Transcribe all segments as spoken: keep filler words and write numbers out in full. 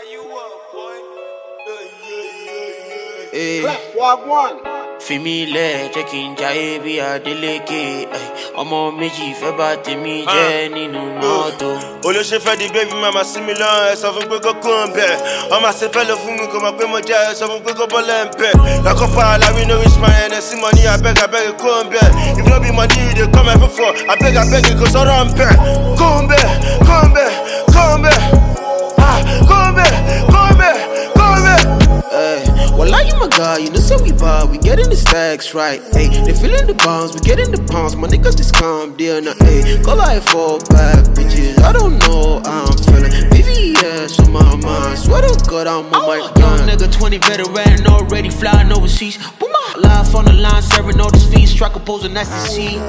you up, boy. Hey. Walk one. Fimile jẹ́ kí n jayé bí Adeleke, ọmọ méjì fẹ́ bá tèmi jẹ́ nínú mọ́tò. Olóṣè fẹ́ di baby mama sí mi lọ́rùn ẹ sọ fún pé kó kún un bẹ̀. Ọmọ àṣẹ fẹ́ lọ fún mi kò mọ̀ pé mo jẹ́ ẹ sọ fún pé kó bọ́lẹ̀ ń bẹ̀. Lakọ́pá aláwí no reach my end sí money abeg abeg kún un bẹ̀. If no be money you dey come here for abeg abeg kò sọ̀rọ̀ ń bẹ̀. Kún un bẹ̀, kún un bẹ̀, kún un bẹ̀. Kún un bẹ̀, kún un bẹ̀, kún un bẹ̀. Hey, well, like you my guy, you know, so we buy, we getting the stacks right. Hey, they feeling the bombs, we getting the pounds. My niggas just calm down, now. Hey, go like four back bitches. I don't know how I'm feeling. V V S on my mind, swear to God I'm on my young nigga, twenty veteran, already flying overseas. Boom, live on the line, serving all these fees, track opposing, that's the scene.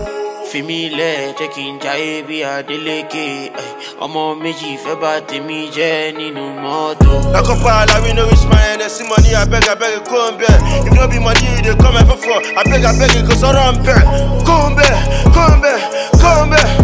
Fimile jẹ́ kí n jayé bí Adeleke, ọmọ méjì fẹ́ bá tèmi jẹ́ nínú mọ́tò. Lakọ́pá aláwí no reach my end sí money abeg abeg kún un bẹ̀. If no be money you dey come here for abeg abeg kò sọ̀rọ̀ ń bẹ̀. Kún un bẹ̀, kún un bẹ̀, kún un bẹ̀.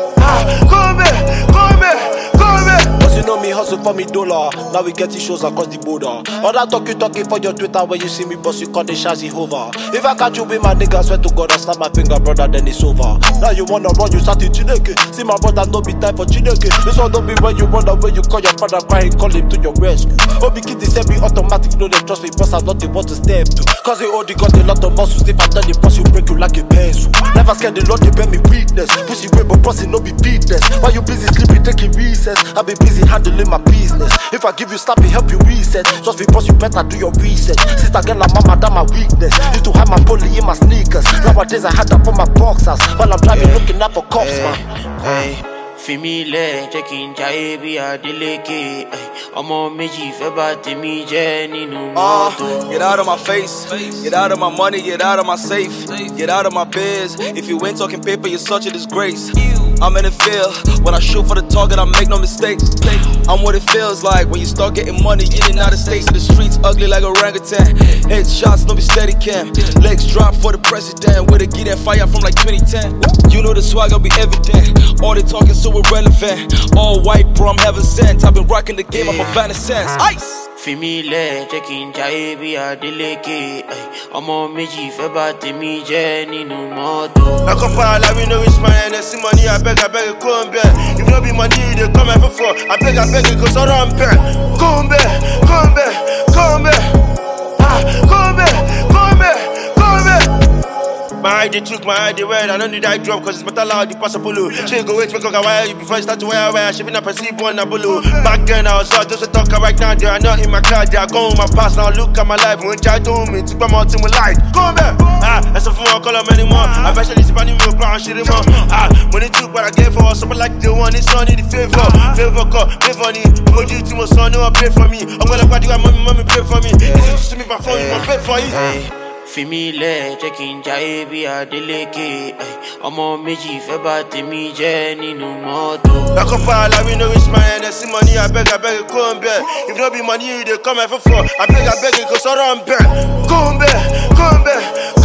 Kún un bẹ̀, kún un bẹ̀, kún un bẹ̀. You know me hustle for me dollar. Now we getting shows across the border. All that talk you talking for your Twitter when you see me boss you call the shazzy hover. If I catch you with my nigga, swear to God I snap my finger, brother, then it's over. Now you wanna run, you start to Chineke. See my brother, no be time for Chineke. This one don't be when you run away, you call your brother crying, call him to your rescue. Obi kid is semi automatic, no they trust me, boss I not they want to step to. Cause they already got a lot of muscles, if I tell the boss you break you like a pencil. Never scared the Lord, they bear me weakness. Pussy way, but bossy no be fitness. While you busy sleeping, taking recess, I be busy handling my business. If I give you slap, it help you reset. Just because you better do your research. Sister girl, like mama, that my weakness. Used to hide my poly in my sneakers. Nowadays I had that for my boxers. While I'm driving, Hey. looking up for cops, Hey. man. Hey. Fimile jẹ́ kí n jayé bí Adeleke, ọmọ méjì fẹ́ bá tèmi jẹ́ nínú Uh, mọ́tò. get out of my face, get out of my money, get out of my safe, get out of my biz. If you ain't talking paper, you're such a disgrace. I'm in the field, when I shoot for the target, I make no mistakes. I'm what it feels like when you start getting money in and out of states. The streets ugly like orangutan, headshots, no be steady cam. Legs drop for the president, with a get that fire from like twenty ten. You know the swag, I'll be evident. All they talking so irrelevant. All white, bro, I'm heaven sent. I've been rocking the game, I'm a vanessence. Ice! Fimile jẹ́ kí n jayé bí Adeleke, ọmọ méjì fẹ́ bá tèmi jẹ́ nínú mọ́tò. Lakọ́pá aláwí no reach my end sí money abeg abeg kún un bẹ̀. If no be money you dey come here for abeg abeg kò sọ̀rọ̀ ń bẹ̀. Kún un bẹ̀, kún un bẹ̀, kún un bẹ̀. Kún un bẹ̀, kún un bẹ̀, kún un bẹ̀. My eye dey chook, my eye dey red. I no need eye drop cause it's better loud the pass a polo. She go wait make I wire you before you start to wear wire. She been a perceive one a bolo. Back then I was out just a talker right now. They are not in my car, they are going with my past. Now look at my life, when try to me, took my mouth to my life. Come back, ah, that's a fool, I call them anymore. I eventually see my new ground, shit him up. Ah, when it took what I gave for something like the one, it's on in the favor. Favor call, pay for me. Hold you to my son, no, pay for me. I'm gonna go to my mommy, mommy, pay for me. Easy to see me by phone, you pay for you. Hey. Fimile jẹ́ kí n jayé bí Adeleke, ọmọ méjì fẹ́ bá tèmi jẹ́ nínú mọ́tò. Lakọ́pá aláwí no reach my end sí money abeg abeg kún un bẹ̀. If no be money you dey come here for abeg abeg kò sọ̀rọ̀ ń bẹ̀. Kún un bẹ̀, kún un bẹ̀,